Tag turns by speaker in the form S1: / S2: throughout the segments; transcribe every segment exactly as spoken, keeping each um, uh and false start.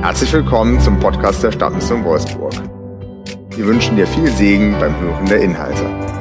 S1: Herzlich willkommen zum Podcast der Stadtmission Wolfsburg. Wir wünschen dir viel Segen beim Hören der Inhalte.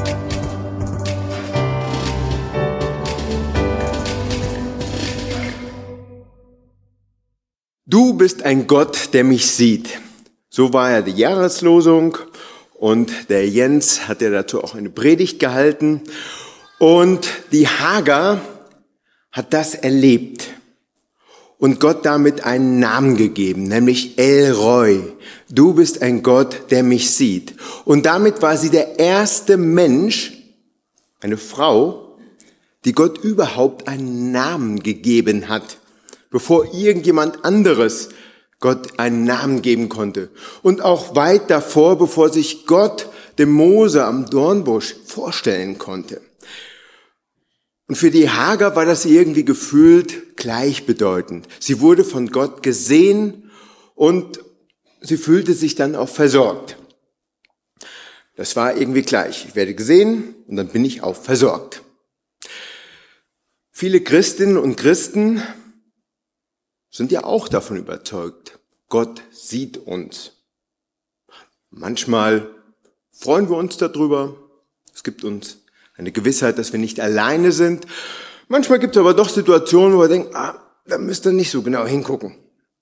S2: Du bist ein Gott, der mich sieht. So war ja die Jahreslosung und der Jens hat ja dazu auch eine Predigt gehalten. Und die Hagar hat das erlebt und Gott damit einen Namen gegeben, nämlich El Roi. Du bist ein Gott, der mich sieht. Und damit war sie der erste Mensch, eine Frau, die Gott überhaupt einen Namen gegeben hat, bevor irgendjemand anderes Gott einen Namen geben konnte. Und auch weit davor, bevor sich Gott dem Mose am Dornbusch vorstellen konnte. Und für die Hagar war das irgendwie gefühlt gleichbedeutend. Sie wurde von Gott gesehen und sie fühlte sich dann auch versorgt. Das war irgendwie gleich. Ich werde gesehen und dann bin ich auch versorgt. Viele Christinnen und Christen sind ja auch davon überzeugt, Gott sieht uns. Manchmal freuen wir uns darüber. Es gibt uns eine Gewissheit, dass wir nicht alleine sind. Manchmal gibt es aber doch Situationen, wo wir denken, ah, da müsst ihr nicht so genau hingucken.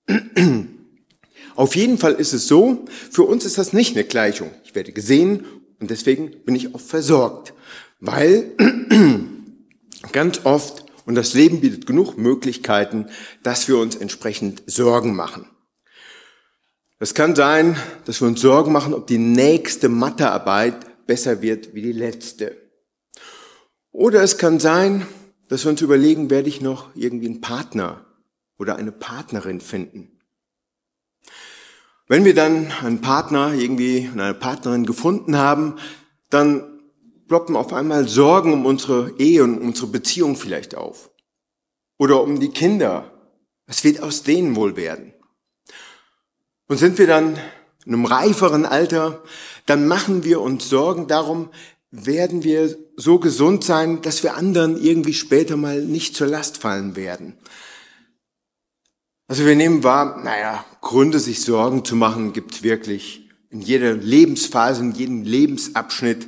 S2: Auf jeden Fall ist es so, für uns ist das nicht eine Gleichung. Ich werde gesehen und deswegen bin ich auch versorgt. Weil ganz oft, und das Leben bietet genug Möglichkeiten, dass wir uns entsprechend Sorgen machen. Es kann sein, dass wir uns Sorgen machen, ob die nächste Mathearbeit besser wird wie die letzte. Oder es kann sein, dass wir uns überlegen, werde ich noch irgendwie einen Partner oder eine Partnerin finden. Wenn wir dann einen Partner irgendwie und eine Partnerin gefunden haben, dann ploppen auf einmal Sorgen um unsere Ehe und unsere Beziehung vielleicht auf. Oder um die Kinder. Was wird aus denen wohl werden? Und sind wir dann in einem reiferen Alter, dann machen wir uns Sorgen darum, werden wir so gesund sein, dass wir anderen irgendwie später mal nicht zur Last fallen werden. Also wir nehmen wahr, naja, Gründe, sich Sorgen zu machen, gibt es wirklich in jeder Lebensphase, in jedem Lebensabschnitt.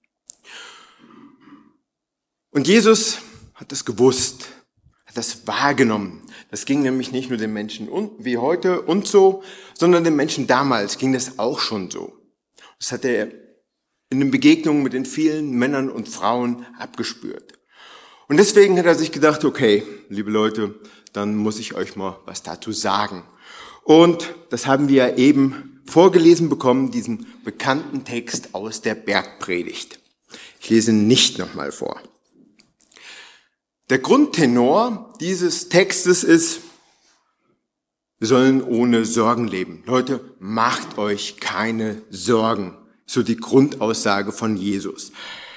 S2: Und Jesus hat das gewusst, hat das wahrgenommen. Das ging nämlich nicht nur den Menschen wie heute und so, sondern den Menschen damals ging das auch schon so. Das hat er in den Begegnungen mit den vielen Männern und Frauen abgespürt. Und deswegen hat er sich gedacht, okay, liebe Leute, dann muss ich euch mal was dazu sagen. Und das haben wir ja eben vorgelesen bekommen, diesen bekannten Text aus der Bergpredigt. Ich lese ihn nicht nochmal vor. Der Grundtenor dieses Textes ist, wir sollen ohne Sorgen leben. Leute, macht euch keine Sorgen. So die Grundaussage von Jesus.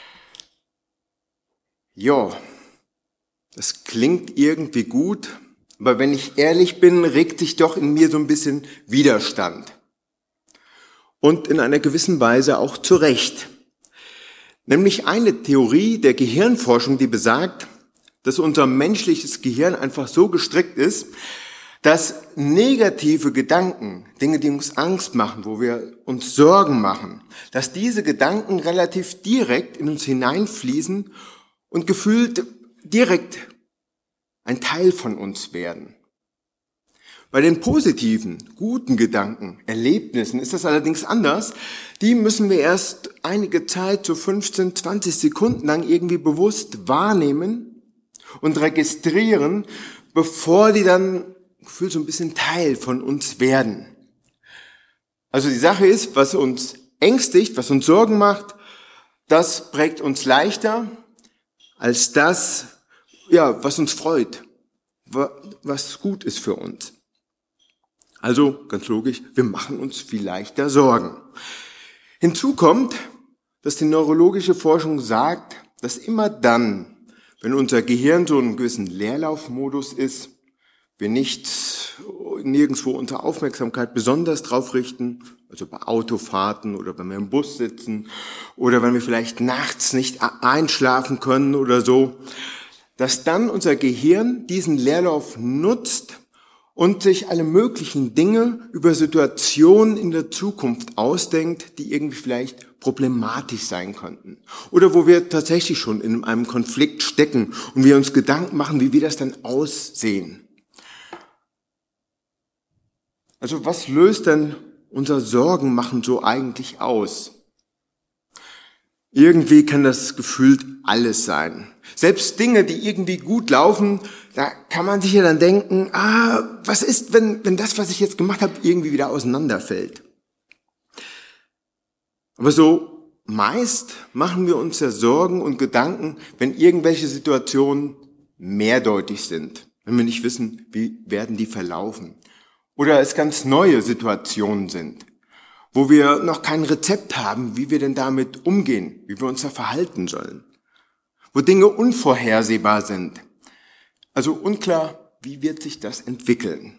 S2: Ja, das klingt irgendwie gut, aber wenn ich ehrlich bin, regt sich doch in mir so ein bisschen Widerstand. Und in einer gewissen Weise auch zu Recht. Nämlich eine Theorie der Gehirnforschung, die besagt, dass unser menschliches Gehirn einfach so gestrickt ist, dass negative Gedanken, Dinge, die uns Angst machen, wo wir uns Sorgen machen, dass diese Gedanken relativ direkt in uns hineinfließen und gefühlt direkt ein Teil von uns werden. Bei den positiven, guten Gedanken, Erlebnissen ist das allerdings anders. Die müssen wir erst einige Zeit, so fünfzehn, zwanzig Sekunden lang irgendwie bewusst wahrnehmen und registrieren, bevor die dann gefühlt so ein bisschen Teil von uns werden. Also die Sache ist, was uns ängstigt, was uns Sorgen macht, das prägt uns leichter als das, ja, was uns freut, was gut ist für uns. Also ganz logisch, wir machen uns viel leichter Sorgen. Hinzu kommt, dass die neurologische Forschung sagt, dass immer dann, wenn unser Gehirn so in einem gewissen Leerlaufmodus ist, wir nicht nirgendwo unsere Aufmerksamkeit besonders drauf richten, also bei Autofahrten oder wenn wir im Bus sitzen oder wenn wir vielleicht nachts nicht einschlafen können oder so, dass dann unser Gehirn diesen Leerlauf nutzt, und sich alle möglichen Dinge über Situationen in der Zukunft ausdenkt, die irgendwie vielleicht problematisch sein könnten. Oder wo wir tatsächlich schon in einem Konflikt stecken und wir uns Gedanken machen, wie wir das dann aussehen. Also was löst denn unser Sorgenmachen so eigentlich aus? Irgendwie kann das gefühlt alles sein. Selbst Dinge, die irgendwie gut laufen, da kann man sich ja dann denken, ah, was ist, wenn, wenn das, was ich jetzt gemacht habe, irgendwie wieder auseinanderfällt? Aber so meist machen wir uns ja Sorgen und Gedanken, wenn irgendwelche Situationen mehrdeutig sind, wenn wir nicht wissen, wie werden die verlaufen. Oder es ganz neue Situationen sind, wo wir noch kein Rezept haben, wie wir denn damit umgehen, wie wir uns da verhalten sollen. Wo Dinge unvorhersehbar sind. Also unklar, wie wird sich das entwickeln.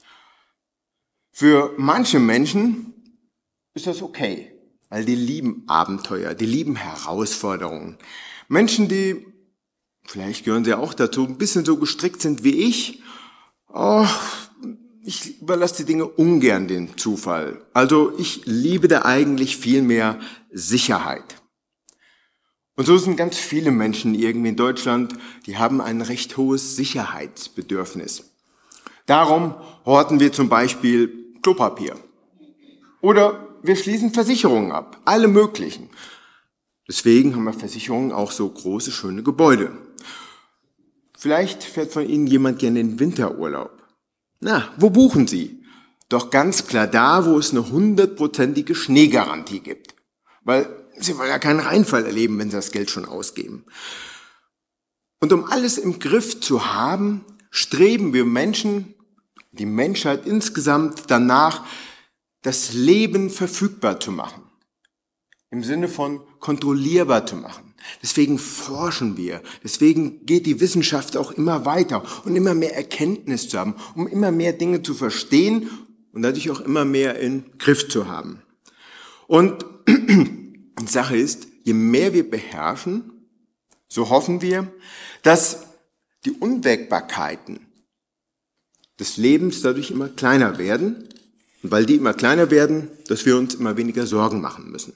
S2: Für manche Menschen ist das okay, weil die lieben Abenteuer, die lieben Herausforderungen. Menschen, die, vielleicht gehören sie auch dazu, ein bisschen so gestrickt sind wie ich, oh, ich überlasse die Dinge ungern dem Zufall. Also ich liebe da eigentlich viel mehr Sicherheit. Und so sind ganz viele Menschen irgendwie in Deutschland, die haben ein recht hohes Sicherheitsbedürfnis. Darum horten wir zum Beispiel Klopapier. Oder wir schließen Versicherungen ab, alle möglichen. Deswegen haben wir Versicherungen auch so große, schöne Gebäude. Vielleicht fährt von Ihnen jemand gerne in den Winterurlaub. Na, wo buchen Sie? Doch ganz klar da, wo es eine hundertprozentige Schneegarantie gibt. Weil Sie wollen ja keinen Reinfall erleben, wenn Sie das Geld schon ausgeben. Und um alles im Griff zu haben, streben wir Menschen, die Menschheit insgesamt danach, das Leben verfügbar zu machen. Im Sinne von kontrollierbar zu machen. Deswegen forschen wir. Deswegen geht die Wissenschaft auch immer weiter und immer mehr Erkenntnis zu haben, um immer mehr Dinge zu verstehen und dadurch auch immer mehr in Griff zu haben. Und die Sache ist, je mehr wir beherrschen, so hoffen wir, dass die Unwägbarkeiten des Lebens dadurch immer kleiner werden. Und weil die immer kleiner werden, dass wir uns immer weniger Sorgen machen müssen.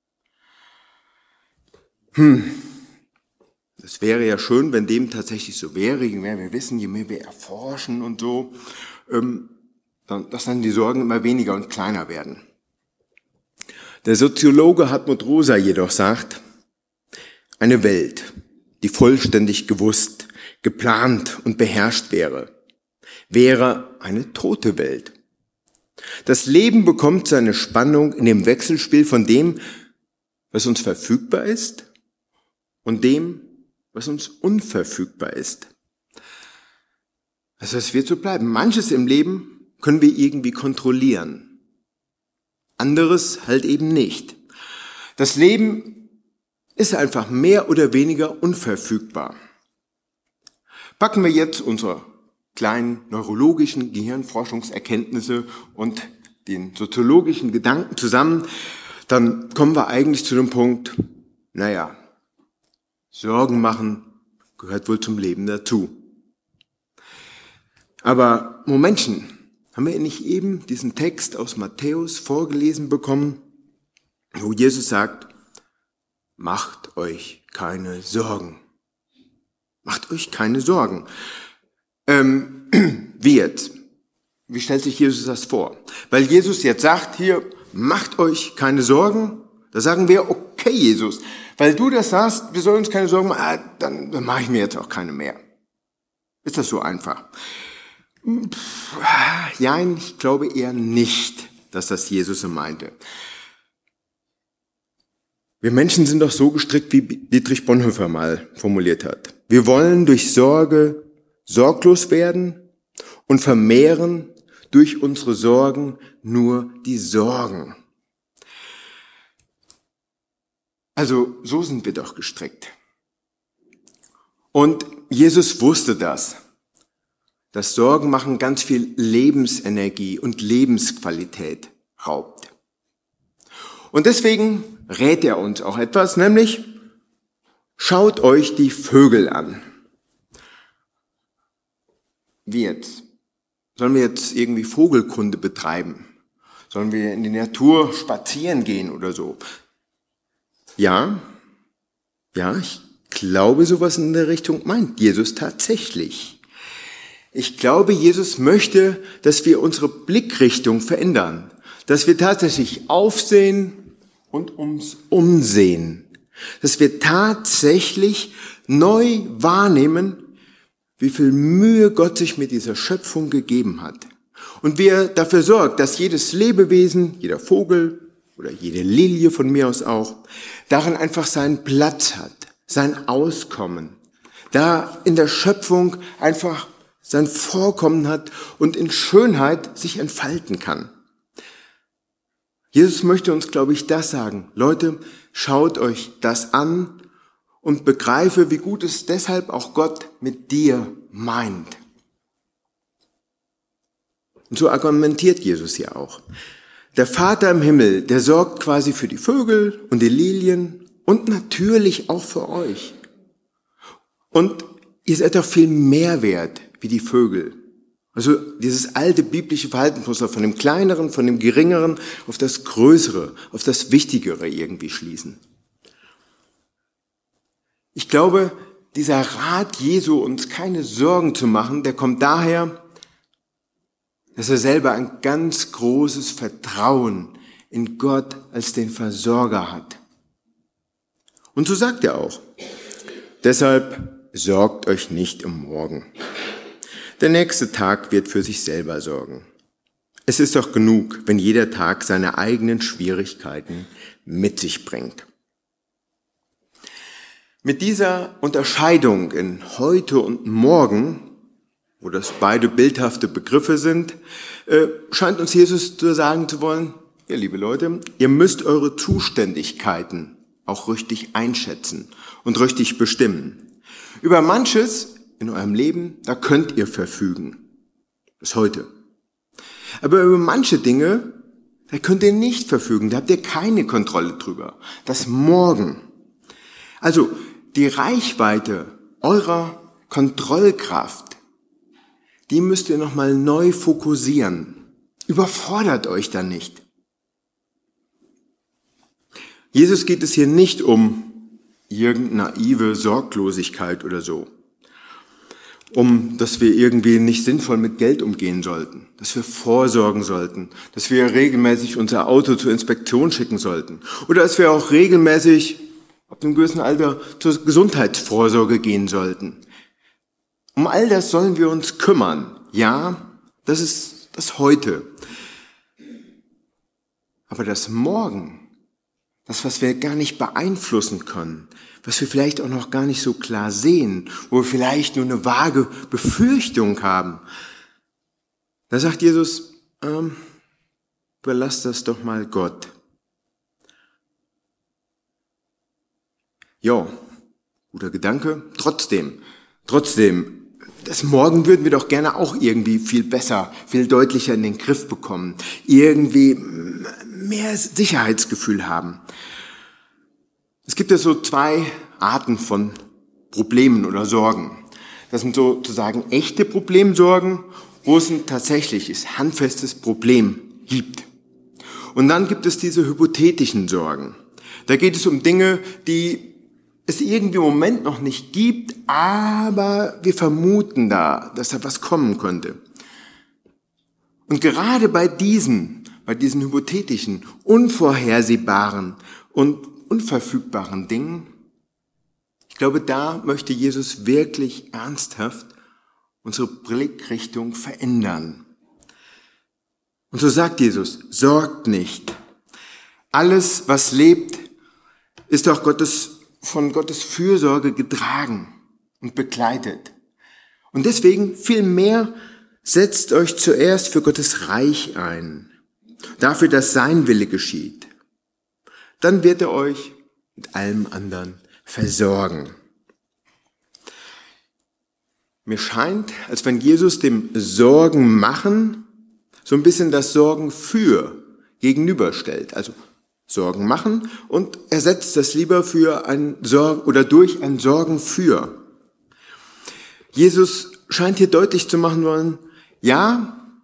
S2: Hm, das wäre ja schön, wenn dem tatsächlich so wäre, je mehr wir wissen, je mehr wir erforschen und so, ähm, dann, dass dann die Sorgen immer weniger und kleiner werden. Der Soziologe Hartmut Rosa jedoch sagt, eine Welt, die vollständig gewusst, geplant und beherrscht wäre, wäre eine tote Welt. Das Leben bekommt seine Spannung in dem Wechselspiel von dem, was uns verfügbar ist und dem, was uns unverfügbar ist. Also es wird so bleiben. Manches im Leben können wir irgendwie kontrollieren. Anderes halt eben nicht. Das Leben ist einfach mehr oder weniger unverfügbar. Packen wir jetzt unsere kleinen neurologischen Gehirnforschungserkenntnisse und den soziologischen Gedanken zusammen, dann kommen wir eigentlich zu dem Punkt, naja, Sorgen machen gehört wohl zum Leben dazu. Aber Momentchen, haben wir nicht eben diesen Text aus Matthäus vorgelesen bekommen, wo Jesus sagt, macht euch keine Sorgen. Macht euch keine Sorgen. Ähm, wie jetzt? Wie stellt sich Jesus das vor? Weil Jesus jetzt sagt, hier, macht euch keine Sorgen, da sagen wir, okay Jesus, weil du das sagst, wir sollen uns keine Sorgen machen, ah, dann, dann mache ich mir jetzt auch keine mehr. Ist das so einfach? Ja, ich glaube eher nicht, dass das Jesus so meinte. Wir Menschen sind doch so gestrickt, wie Dietrich Bonhoeffer mal formuliert hat. Wir wollen durch Sorge sorglos werden und vermehren durch unsere Sorgen nur die Sorgen. Also so sind wir doch gestrickt. Und Jesus wusste das. Das Sorgenmachen ganz viel Lebensenergie und Lebensqualität raubt. Und deswegen rät er uns auch etwas, nämlich schaut euch die Vögel an. Wie jetzt? Sollen wir jetzt irgendwie Vogelkunde betreiben? Sollen wir in die Natur spazieren gehen oder so? Ja, ja, ich glaube, sowas in der Richtung meint Jesus tatsächlich. Ich glaube, Jesus möchte, dass wir unsere Blickrichtung verändern, dass wir tatsächlich aufsehen und uns umsehen, dass wir tatsächlich neu wahrnehmen, wie viel Mühe Gott sich mit dieser Schöpfung gegeben hat und wie er dafür sorgt, dass jedes Lebewesen, jeder Vogel oder jede Lilie von mir aus auch, darin einfach seinen Platz hat, sein Auskommen, da in der Schöpfung einfach sein Vorkommen hat und in Schönheit sich entfalten kann. Jesus möchte uns, glaube ich, das sagen. Leute, schaut euch das an und begreife, wie gut es deshalb auch Gott mit dir meint. Und so argumentiert Jesus ja auch. Der Vater im Himmel, der sorgt quasi für die Vögel und die Lilien und natürlich auch für euch. Und ihr seid doch viel mehr wert wie die Vögel. Also dieses alte biblische Verhaltensmuster von dem Kleineren, von dem Geringeren auf das Größere, auf das Wichtigere irgendwie schließen. Ich glaube, dieser Rat Jesu, uns keine Sorgen zu machen, der kommt daher, dass er selber ein ganz großes Vertrauen in Gott als den Versorger hat. Und so sagt er auch, deshalb sorgt euch nicht um morgen. Der nächste Tag wird für sich selber sorgen. Es ist doch genug, wenn jeder Tag seine eigenen Schwierigkeiten mit sich bringt. Mit dieser Unterscheidung in heute und morgen, wo das beide bildhafte Begriffe sind, äh, scheint uns Jesus zu sagen zu wollen, ja, liebe Leute, ihr müsst eure Zuständigkeiten auch richtig einschätzen und richtig bestimmen. Über manches in eurem Leben, da könnt ihr verfügen. Bis heute. Aber über manche Dinge, da könnt ihr nicht verfügen. Da habt ihr keine Kontrolle drüber. Das Morgen. Also die Reichweite eurer Kontrollkraft, die müsst ihr nochmal neu fokussieren. Überfordert euch da nicht. Jesus geht es hier nicht um irgendeine naive Sorglosigkeit oder so. Um, dass wir irgendwie nicht sinnvoll mit Geld umgehen sollten, dass wir vorsorgen sollten, dass wir regelmäßig unser Auto zur Inspektion schicken sollten oder dass wir auch regelmäßig ab einem gewissen Alter zur Gesundheitsvorsorge gehen sollten. Um all das sollen wir uns kümmern. Ja, das ist das Heute. Aber das Morgen, das, was wir gar nicht beeinflussen können, was wir vielleicht auch noch gar nicht so klar sehen, wo wir vielleicht nur eine vage Befürchtung haben. Da sagt Jesus, ähm, überlass das doch mal Gott. Ja, guter Gedanke. Trotzdem, trotzdem, das Morgen würden wir doch gerne auch irgendwie viel besser, viel deutlicher in den Griff bekommen. Irgendwie mehr Sicherheitsgefühl haben. Es gibt ja so zwei Arten von Problemen oder Sorgen. Das sind sozusagen echte Problemsorgen, wo es ein tatsächliches, handfestes Problem gibt. Und dann gibt es diese hypothetischen Sorgen. Da geht es um Dinge, die es irgendwie im Moment noch nicht gibt, aber wir vermuten da, dass da was kommen könnte. Und gerade bei diesen, bei diesen hypothetischen, unvorhersehbaren und unverfügbaren Dingen, ich glaube, da möchte Jesus wirklich ernsthaft unsere Blickrichtung verändern. Und so sagt Jesus, sorgt nicht. Alles, was lebt, ist auch Gottes, von Gottes Fürsorge getragen und begleitet. Und deswegen viel mehr setzt euch zuerst für Gottes Reich ein, dafür, dass sein Wille geschieht. Dann wird er euch mit allem anderen versorgen. Mir scheint, als wenn Jesus dem Sorgen machen so ein bisschen das Sorgen für gegenüberstellt. Also Sorgen machen und ersetzt das lieber für ein Sorgen oder durch ein Sorgen für. Jesus scheint hier deutlich zu machen wollen, ja,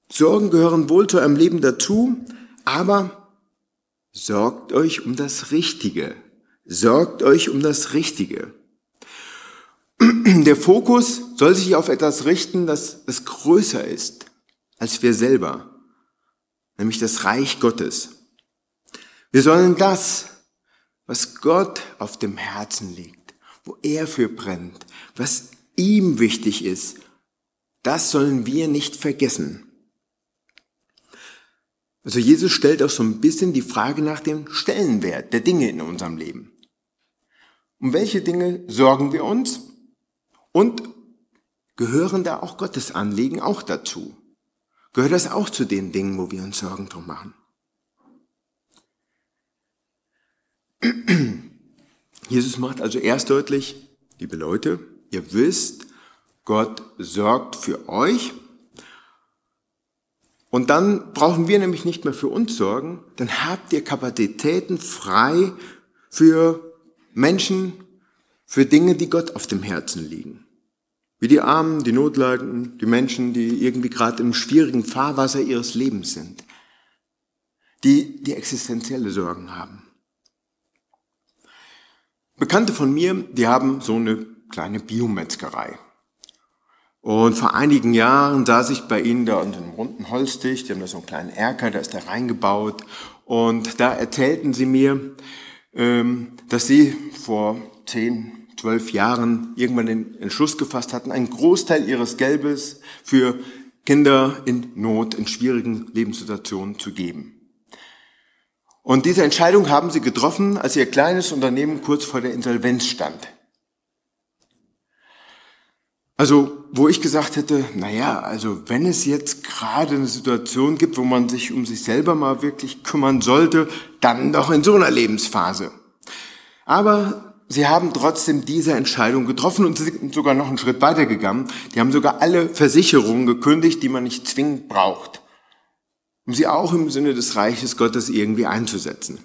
S2: Sorgen gehören wohl zu einem Leben dazu, aber sorgt euch um das Richtige. Sorgt euch um das Richtige. Der Fokus soll sich auf etwas richten, das, das größer ist als wir selber, nämlich das Reich Gottes. Wir sollen das, was Gott auf dem Herzen liegt, wo er für brennt, was ihm wichtig ist, das sollen wir nicht vergessen. Also Jesus stellt auch so ein bisschen die Frage nach dem Stellenwert der Dinge in unserem Leben. Um welche Dinge sorgen wir uns? Und gehören da auch Gottes Anliegen auch dazu? Gehört das auch zu den Dingen, wo wir uns Sorgen drum machen? Jesus macht also erst deutlich, liebe Leute, ihr wisst, Gott sorgt für euch. Und dann brauchen wir nämlich nicht mehr für uns sorgen, dann habt ihr Kapazitäten frei für Menschen, für Dinge, die Gott auf dem Herzen liegen. Wie die Armen, die Notleidenden, die Menschen, die irgendwie gerade im schwierigen Fahrwasser ihres Lebens sind, die die existenzielle Sorgen haben. Bekannte von mir, die haben so eine kleine Biometzgerei. Und vor einigen Jahren saß ich bei ihnen da unter einem runden Holztisch, die haben da so einen kleinen Erker, da ist da reingebaut. Und da erzählten sie mir, dass sie vor zehn, zwölf Jahren irgendwann den Entschluss gefasst hatten, einen Großteil ihres Geldes für Kinder in Not, in schwierigen Lebenssituationen zu geben. Und diese Entscheidung haben sie getroffen, als ihr kleines Unternehmen kurz vor der Insolvenz stand. Also, wo ich gesagt hätte, naja, also wenn es jetzt gerade eine Situation gibt, wo man sich um sich selber mal wirklich kümmern sollte, dann doch in so einer Lebensphase. Aber sie haben trotzdem diese Entscheidung getroffen und sie sind sogar noch einen Schritt weiter gegangen. Die haben sogar alle Versicherungen gekündigt, die man nicht zwingend braucht, um sie auch im Sinne des Reiches Gottes irgendwie einzusetzen.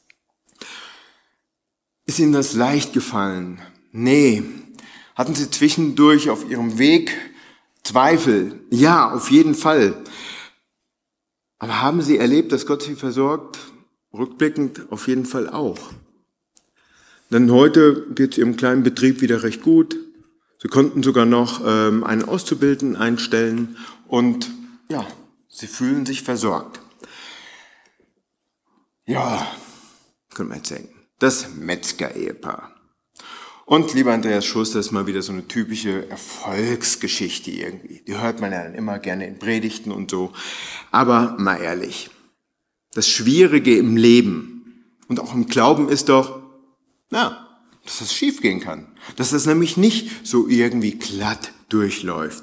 S2: Ist Ihnen das leicht gefallen? Nee. Hatten Sie zwischendurch auf Ihrem Weg Zweifel? Ja, auf jeden Fall. Aber haben Sie erlebt, dass Gott Sie versorgt? Rückblickend auf jeden Fall auch. Denn heute geht es Ihrem kleinen Betrieb wieder recht gut. Sie konnten sogar noch ähm, einen Auszubildenden einstellen und ja, Sie fühlen sich versorgt. Ja, können wir jetzt denken. Das Metzger-Ehepaar. Und lieber Andreas Schuster, das ist mal wieder so eine typische Erfolgsgeschichte irgendwie. Die hört man ja dann immer gerne in Predigten und so. Aber mal ehrlich, das Schwierige im Leben und auch im Glauben ist doch, na, dass das schief gehen kann. Dass das nämlich nicht so irgendwie glatt durchläuft.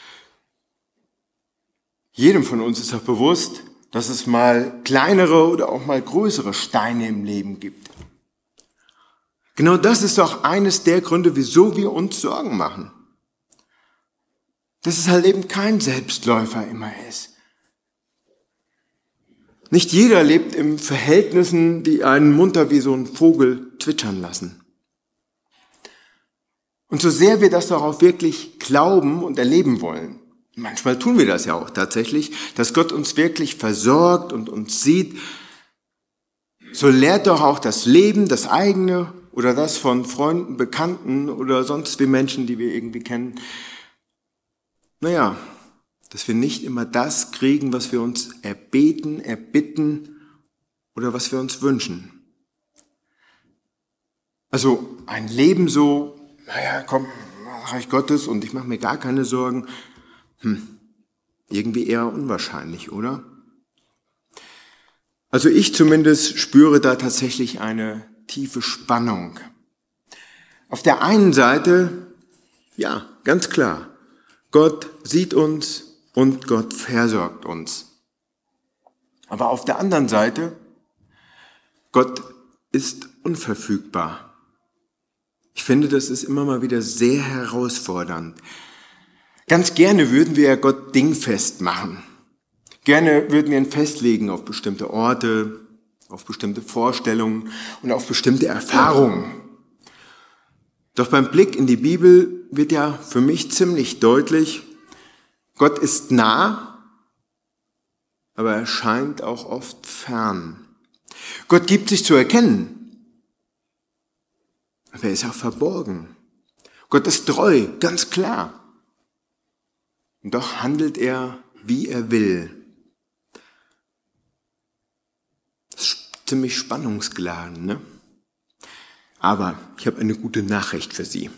S2: Jedem von uns ist doch bewusst, dass es mal kleinere oder auch mal größere Steine im Leben gibt. Genau das ist doch eines der Gründe, wieso wir uns Sorgen machen. Dass es halt eben kein Selbstläufer immer ist. Nicht jeder lebt in Verhältnissen, die einen munter wie so ein Vogel zwitschern lassen. Und so sehr wir das doch auch wirklich glauben und erleben wollen, manchmal tun wir das ja auch tatsächlich, dass Gott uns wirklich versorgt und uns sieht, so lehrt doch auch das Leben, das eigene oder das von Freunden, Bekannten oder sonst wie Menschen, die wir irgendwie kennen, naja, dass wir nicht immer das kriegen, was wir uns erbeten, erbitten oder was wir uns wünschen. Also ein Leben so, naja, komm, Reich Gottes und ich mache mir gar keine Sorgen, hm, irgendwie eher unwahrscheinlich, oder? Also ich zumindest spüre da tatsächlich eine tiefe Spannung. Auf der einen Seite, ja, ganz klar, Gott sieht uns und Gott versorgt uns. Aber auf der anderen Seite, Gott ist unverfügbar. Ich finde, das ist immer mal wieder sehr herausfordernd. Ganz gerne würden wir ja Gott dingfest machen. Gerne würden wir ihn festlegen auf bestimmte Orte, auf bestimmte Vorstellungen und auf bestimmte Erfahrungen. Doch beim Blick in die Bibel wird ja für mich ziemlich deutlich, Gott ist nah, aber er scheint auch oft fern. Gott gibt sich zu erkennen, aber er ist auch verborgen. Gott ist treu, ganz klar. Und doch handelt er, wie er will. Das ist ziemlich spannungsgeladen, ne? Aber ich habe eine gute Nachricht für Sie.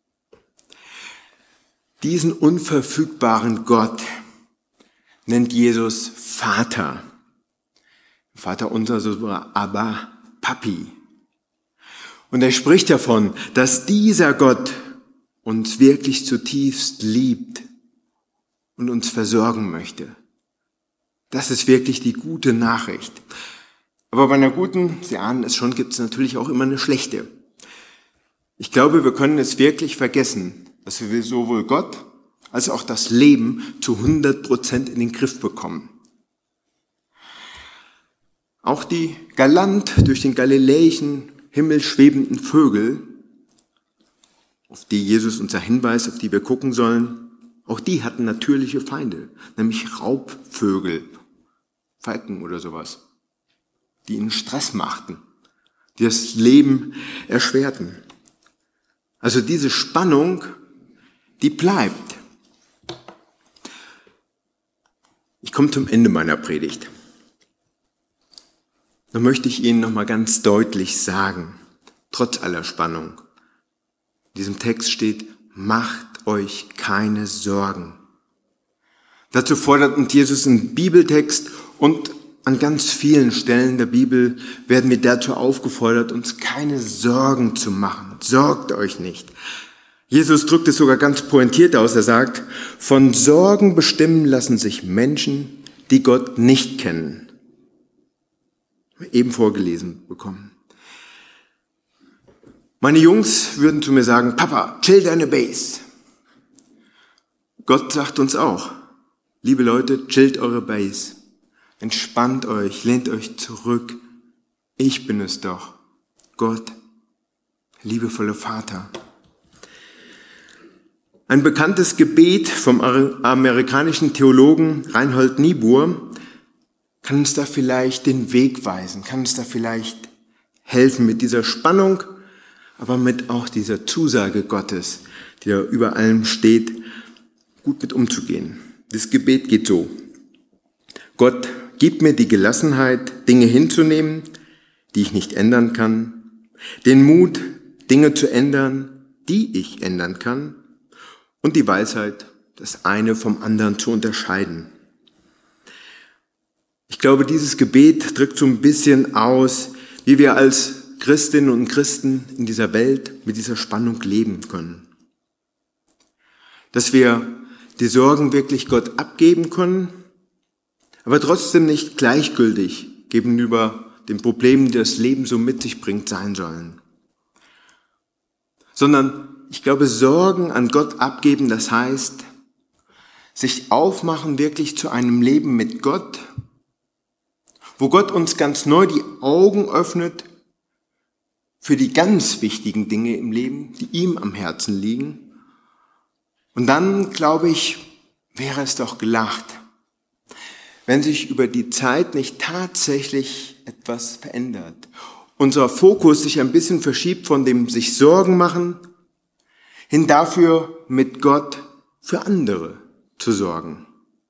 S2: Diesen unverfügbaren Gott nennt Jesus Vater. Vater unser, sogar Abba, Papi. Und er spricht davon, dass dieser Gott uns wirklich zutiefst liebt und uns versorgen möchte. Das ist wirklich die gute Nachricht. Aber bei einer guten, Sie ahnen es schon, gibt es natürlich auch immer eine schlechte. Ich glaube, wir können es wirklich vergessen, dass wir sowohl Gott als auch das Leben zu hundert Prozent in den Griff bekommen. Auch die galant durch den galiläischen Himmel schwebenden Vögel, auf die Jesus uns ja hinweist, auf die wir gucken sollen, auch die hatten natürliche Feinde, nämlich Raubvögel, Falken oder sowas, die ihnen Stress machten, die das Leben erschwerten. Also diese Spannung, die bleibt. Ich komme zum Ende meiner Predigt. Da möchte ich Ihnen nochmal ganz deutlich sagen, trotz aller Spannung, in diesem Text steht, macht euch keine Sorgen. Dazu fordert uns Jesus im Bibeltext und an ganz vielen Stellen der Bibel werden wir dazu aufgefordert, uns keine Sorgen zu machen. Sorgt euch nicht. Jesus drückt es sogar ganz pointiert aus. Er sagt, von Sorgen bestimmen lassen sich Menschen, die Gott nicht kennen. Eben vorgelesen bekommen. Meine Jungs würden zu mir sagen, Papa, chill deine Base. Gott sagt uns auch, liebe Leute, chillt eure Base. Entspannt euch, lehnt euch zurück. Ich bin es doch, Gott, liebevoller Vater. Ein bekanntes Gebet vom amerikanischen Theologen Reinhold Niebuhr kann uns da vielleicht den Weg weisen, kann uns da vielleicht helfen mit dieser Spannung, aber mit auch dieser Zusage Gottes, die da über allem steht, gut mit umzugehen. Das Gebet geht so: Gott, gib mir die Gelassenheit, Dinge hinzunehmen, die ich nicht ändern kann, den Mut, Dinge zu ändern, die ich ändern kann, und die Weisheit, das eine vom anderen zu unterscheiden. Ich glaube, dieses Gebet drückt so ein bisschen aus, wie wir als Christinnen und Christen in dieser Welt mit dieser Spannung leben können. Dass wir die Sorgen wirklich Gott abgeben können, aber trotzdem nicht gleichgültig gegenüber den Problemen, die das Leben so mit sich bringt, sein sollen. Sondern ich glaube, Sorgen an Gott abgeben, das heißt, sich aufmachen wirklich zu einem Leben mit Gott, wo Gott uns ganz neu die Augen öffnet für die ganz wichtigen Dinge im Leben, die ihm am Herzen liegen. Und dann, glaube ich, wäre es doch gelacht, wenn sich über die Zeit nicht tatsächlich etwas verändert. Unser Fokus sich ein bisschen verschiebt von dem sich Sorgen machen hin dafür, mit Gott für andere zu sorgen.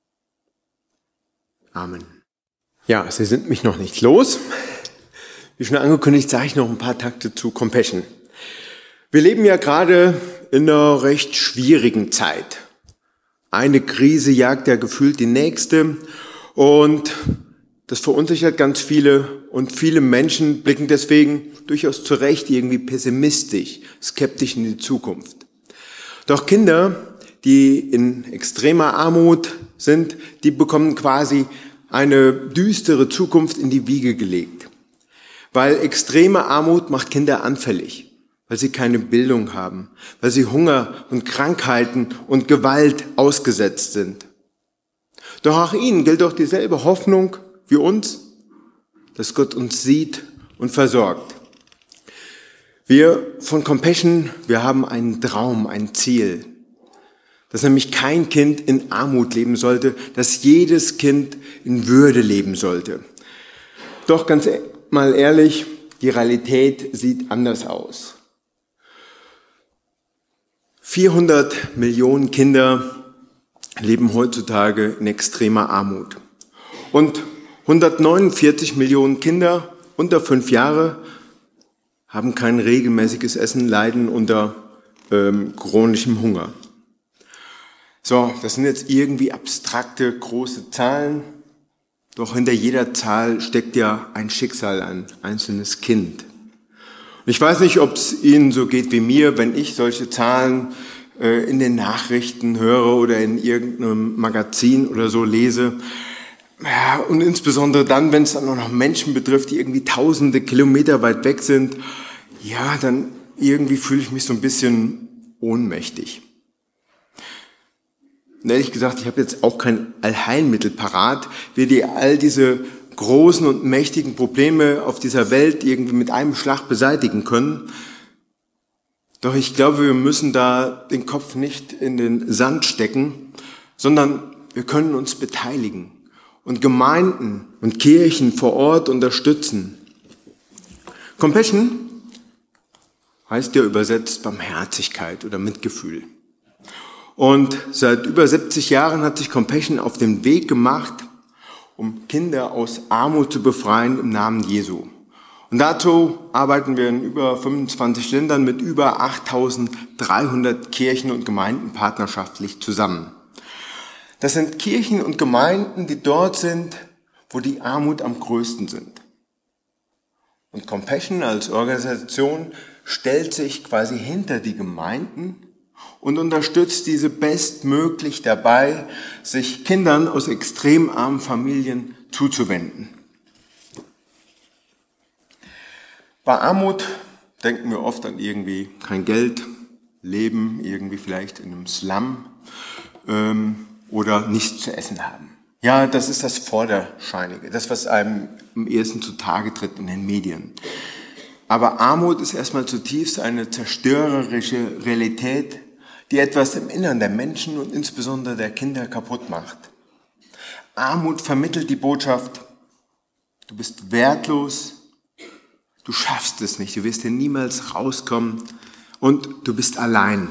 S2: Amen. Ja, Sie sind mich noch nicht los. Wie schon angekündigt, sage ich noch ein paar Takte zu Compassion. Wir leben ja gerade in einer recht schwierigen Zeit. Eine Krise jagt ja gefühlt die nächste und das verunsichert ganz viele und viele Menschen blicken deswegen durchaus zu Recht irgendwie pessimistisch, skeptisch in die Zukunft. Doch Kinder, die in extremer Armut sind, die bekommen quasi eine düstere Zukunft in die Wiege gelegt. Weil extreme Armut macht Kinder anfällig, weil sie keine Bildung haben, weil sie Hunger und Krankheiten und Gewalt ausgesetzt sind. Doch auch ihnen gilt doch dieselbe Hoffnung wie uns, dass Gott uns sieht und versorgt. Wir von Compassion, wir haben einen Traum, ein Ziel. dass nämlich kein Kind in Armut leben sollte, dass jedes Kind in Würde leben sollte. Doch ganz mal ehrlich, die Realität sieht anders aus. vierhundert Millionen Kinder leben heutzutage in extremer Armut. Und hundertneunundvierzig Millionen Kinder unter fünf Jahre haben kein regelmäßiges Essen, leiden unter ähm, chronischem Hunger. So, das sind jetzt irgendwie abstrakte, große Zahlen. Doch hinter jeder Zahl steckt ja ein Schicksal, ein einzelnes Kind. Und ich weiß nicht, ob es Ihnen so geht wie mir, wenn ich solche Zahlen äh, in den Nachrichten höre oder in irgendeinem Magazin oder so lese. Ja, und insbesondere dann, wenn es dann auch noch Menschen betrifft, die irgendwie tausende Kilometer weit weg sind, ja, dann irgendwie fühle ich mich so ein bisschen ohnmächtig. Und ehrlich gesagt, ich habe jetzt auch kein Allheilmittel parat, wie die all diese großen und mächtigen Probleme auf dieser Welt irgendwie mit einem Schlag beseitigen können. Doch ich glaube, wir müssen da den Kopf nicht in den Sand stecken, sondern wir können uns beteiligen und Gemeinden und Kirchen vor Ort unterstützen. Compassion heißt ja übersetzt Barmherzigkeit oder Mitgefühl. Und seit über siebzig Jahren hat sich Compassion auf den Weg gemacht, um Kinder aus Armut zu befreien im Namen Jesu. Und dazu arbeiten wir in über fünfundzwanzig Ländern mit über achttausenddreihundert Kirchen und Gemeinden partnerschaftlich zusammen. Das sind Kirchen und Gemeinden, die dort sind, wo die Armut am größten sind. Und Compassion als Organisation stellt sich quasi hinter die Gemeinden und unterstützt diese bestmöglich dabei, sich Kindern aus extrem armen Familien zuzuwenden. Bei Armut denken wir oft an irgendwie kein Geld, Leben irgendwie vielleicht in einem Slum ähm, oder nichts zu essen haben. Ja, das ist das Vorderscheinige, das, was einem am ehesten zutage tritt in den Medien. Aber Armut ist erstmal zutiefst eine zerstörerische Realität, die etwas im Innern der Menschen und insbesondere der Kinder kaputt macht. Armut vermittelt die Botschaft, du bist wertlos, du schaffst es nicht, du wirst hier niemals rauskommen und du bist allein.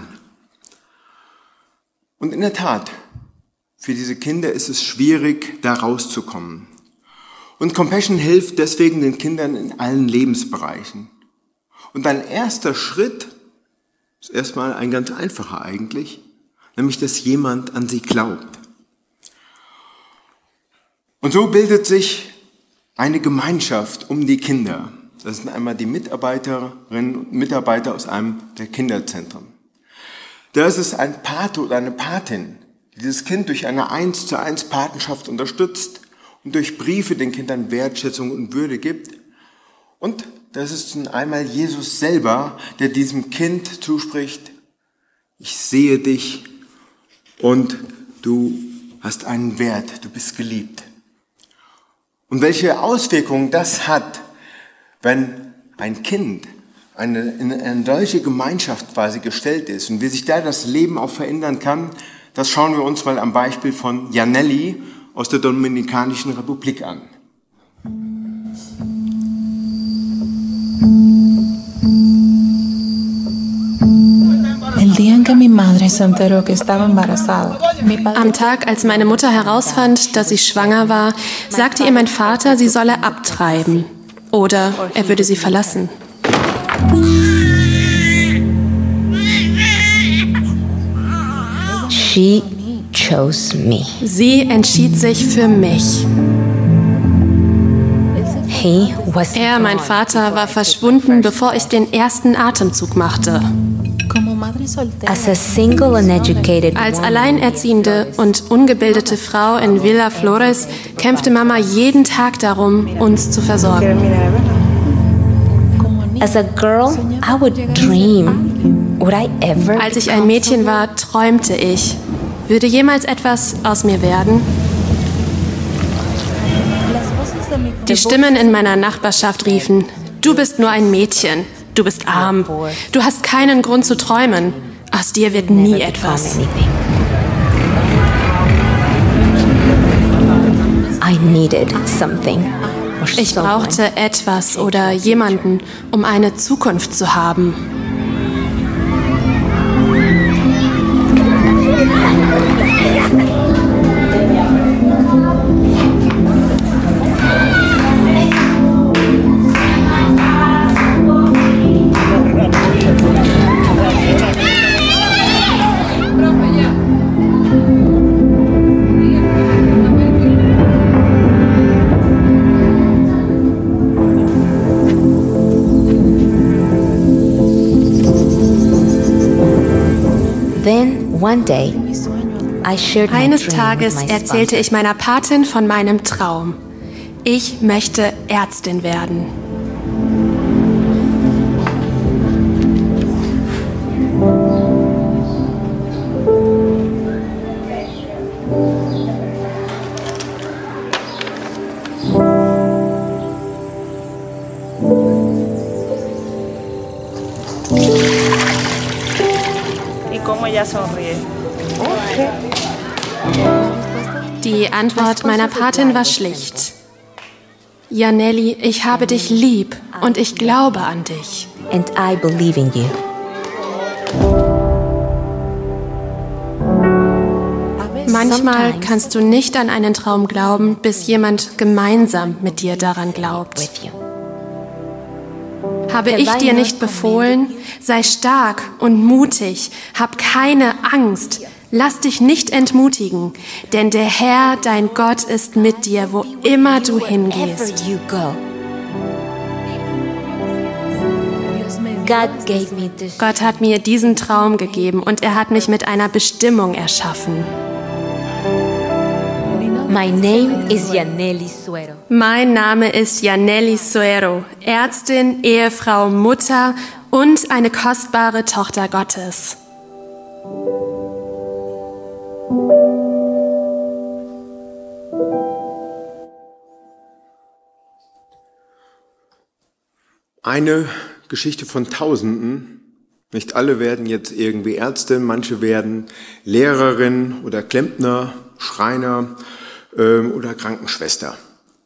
S2: Und in der Tat, für diese Kinder ist es schwierig, da rauszukommen. Und Compassion hilft deswegen den Kindern in allen Lebensbereichen. Und ein erster Schritt ist erstmal ein ganz einfacher eigentlich, nämlich dass jemand an sie glaubt. Und so bildet sich eine Gemeinschaft um die Kinder. Das sind einmal die Mitarbeiterinnen und Mitarbeiter aus einem der Kinderzentren. Da ist es ein Pate oder eine Patin, die dieses Kind durch eine eins zu eins Patenschaft unterstützt und durch Briefe den Kindern Wertschätzung und Würde gibt. Und das ist nun einmal Jesus selber, der diesem Kind zuspricht, ich sehe dich und du hast einen Wert, du bist geliebt. Und welche Auswirkungen das hat, wenn ein Kind eine, in eine solche Gemeinschaft quasi gestellt ist und wie sich da das Leben auch verändern kann, das schauen wir uns mal am Beispiel von Janelli aus der Dominikanischen Republik an.
S3: Am Tag, als meine Mutter herausfand, dass sie schwanger war, sagte ihr mein Vater, sie solle abtreiben oder er würde sie verlassen.
S4: She chose me.
S3: Sie entschied sich für mich.
S4: He was
S3: Er, mein Vater, war verschwunden, bevor ich den ersten Atemzug machte.
S4: As a single and educated
S3: Als alleinerziehende und ungebildete Frau in Villa Flores kämpfte Mama jeden Tag darum, uns zu versorgen.
S4: As a girl, I would dream. Would I ever?
S3: Als ich ein Mädchen war, träumte ich. Würde jemals etwas aus mir werden? Die Stimmen in meiner Nachbarschaft riefen, du bist nur ein Mädchen, du bist arm, du hast keinen Grund zu träumen, aus dir wird nie etwas.
S4: needed something or
S3: Ich
S4: someone.
S3: brauchte etwas oder jemanden, um eine Zukunft zu haben.
S4: Then one day, I shared my
S3: Eines
S4: dream with
S3: Tages
S4: my
S3: erzählte
S4: sponsor.
S3: ich meiner Patin von meinem Traum. Ich möchte Ärztin werden.
S5: Y cómo ella sonríe.
S3: Die Antwort meiner Patin war schlicht. Janelli, ich habe dich lieb und ich glaube an dich.
S4: And I believe in you.
S3: Manchmal kannst du nicht an einen Traum glauben, bis jemand gemeinsam mit dir daran glaubt.
S4: With you.
S3: Habe ich dir nicht befohlen? Sei stark und mutig, hab keine Angst, lass dich nicht entmutigen, denn der Herr, dein Gott, ist mit dir, wo immer du hingehst.
S4: Wherever you go. God gave me this.
S3: Gott hat mir diesen Traum gegeben und er hat mich mit einer Bestimmung erschaffen.
S4: My name is Janelli Suero.
S3: Mein Name ist Janelli Suero, Ärztin, Ehefrau, Mutter und eine kostbare Tochter Gottes.
S2: Eine Geschichte von Tausenden. Nicht alle werden jetzt irgendwie Ärzte, manche werden Lehrerin oder Klempner, Schreiner ähm, oder Krankenschwester.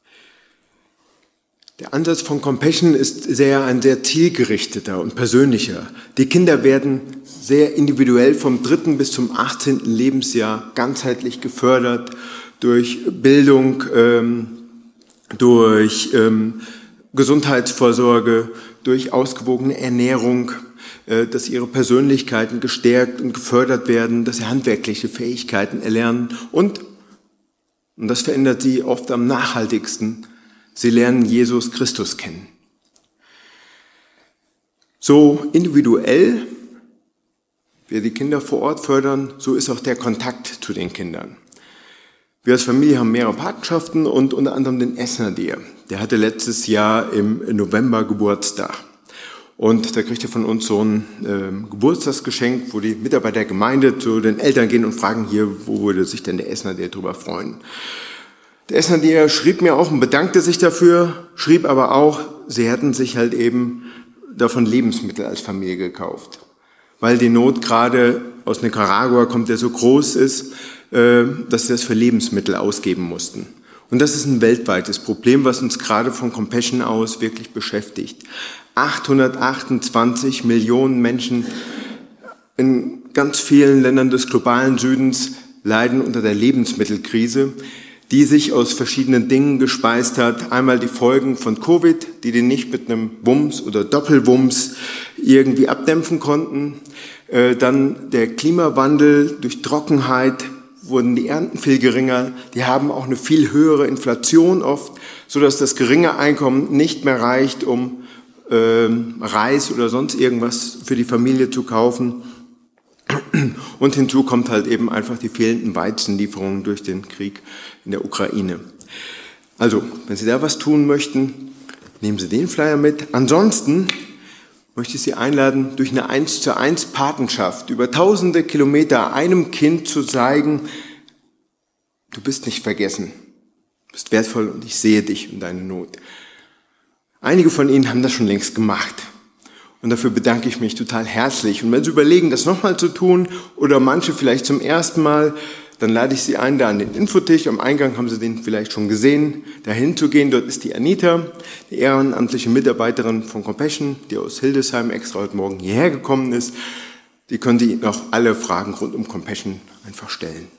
S2: Der Ansatz von Compassion ist sehr ein sehr zielgerichteter und persönlicher. Die Kinder werden sehr individuell vom dritten bis zum achtzehnten Lebensjahr ganzheitlich gefördert durch Bildung, ähm, durch ähm, Gesundheitsvorsorge, durch ausgewogene Ernährung, äh, dass ihre Persönlichkeiten gestärkt und gefördert werden, dass sie handwerkliche Fähigkeiten erlernen und, und das verändert sie oft am nachhaltigsten, sie lernen Jesus Christus kennen. So individuell wir die Kinder vor Ort fördern, so ist auch der Kontakt zu den Kindern. Wir als Familie haben mehrere Patenschaften und unter anderem den Esnadir. Der hatte letztes Jahr im November Geburtstag. Und da kriegt er von uns so ein äh, Geburtstagsgeschenk, wo die Mitarbeiter der Gemeinde zu den Eltern gehen und fragen, hier, wo würde sich denn der Esnadir drüber freuen? Der Esnadir schrieb mir auch und bedankte sich dafür, schrieb aber auch, sie hätten sich halt eben davon Lebensmittel als Familie gekauft. Weil die Not gerade aus Nicaragua kommt, der so groß ist, äh, dass sie das für Lebensmittel ausgeben mussten. Und das ist ein weltweites Problem, was uns gerade von Compassion aus wirklich beschäftigt. achthundertachtundzwanzig Millionen Menschen in ganz vielen Ländern des globalen Südens leiden unter der Lebensmittelkrise, die sich aus verschiedenen Dingen gespeist hat. Einmal die Folgen von Covid, die die nicht mit einem Wumms oder Doppelwumms irgendwie abdämpfen konnten. Äh, dann der Klimawandel durch Trockenheit, wurden die Ernten viel geringer. Die haben auch eine viel höhere Inflation oft, sodass das geringe Einkommen nicht mehr reicht, um äh, Reis oder sonst irgendwas für die Familie zu kaufen. Und hinzu kommt halt eben einfach die fehlenden Weizenlieferungen durch den Krieg in der Ukraine. Also, wenn Sie da was tun möchten, nehmen Sie den Flyer mit. Ansonsten möchte ich Sie einladen, durch eine eins zu eins Patenschaft über tausende Kilometer einem Kind zu zeigen, du bist nicht vergessen, du bist wertvoll und ich sehe dich und deine Not. Einige von Ihnen haben das schon längst gemacht. Und dafür bedanke ich mich total herzlich. Und wenn Sie überlegen, das nochmal zu tun oder manche vielleicht zum ersten Mal, dann lade ich Sie ein, da an den Infotisch. Am Eingang haben Sie den vielleicht schon gesehen, dahin zu gehen. Dort ist die Anita, die ehrenamtliche Mitarbeiterin von Compassion, die aus Hildesheim extra heute Morgen hierher gekommen ist. Die können Sie noch alle Fragen rund um Compassion einfach stellen.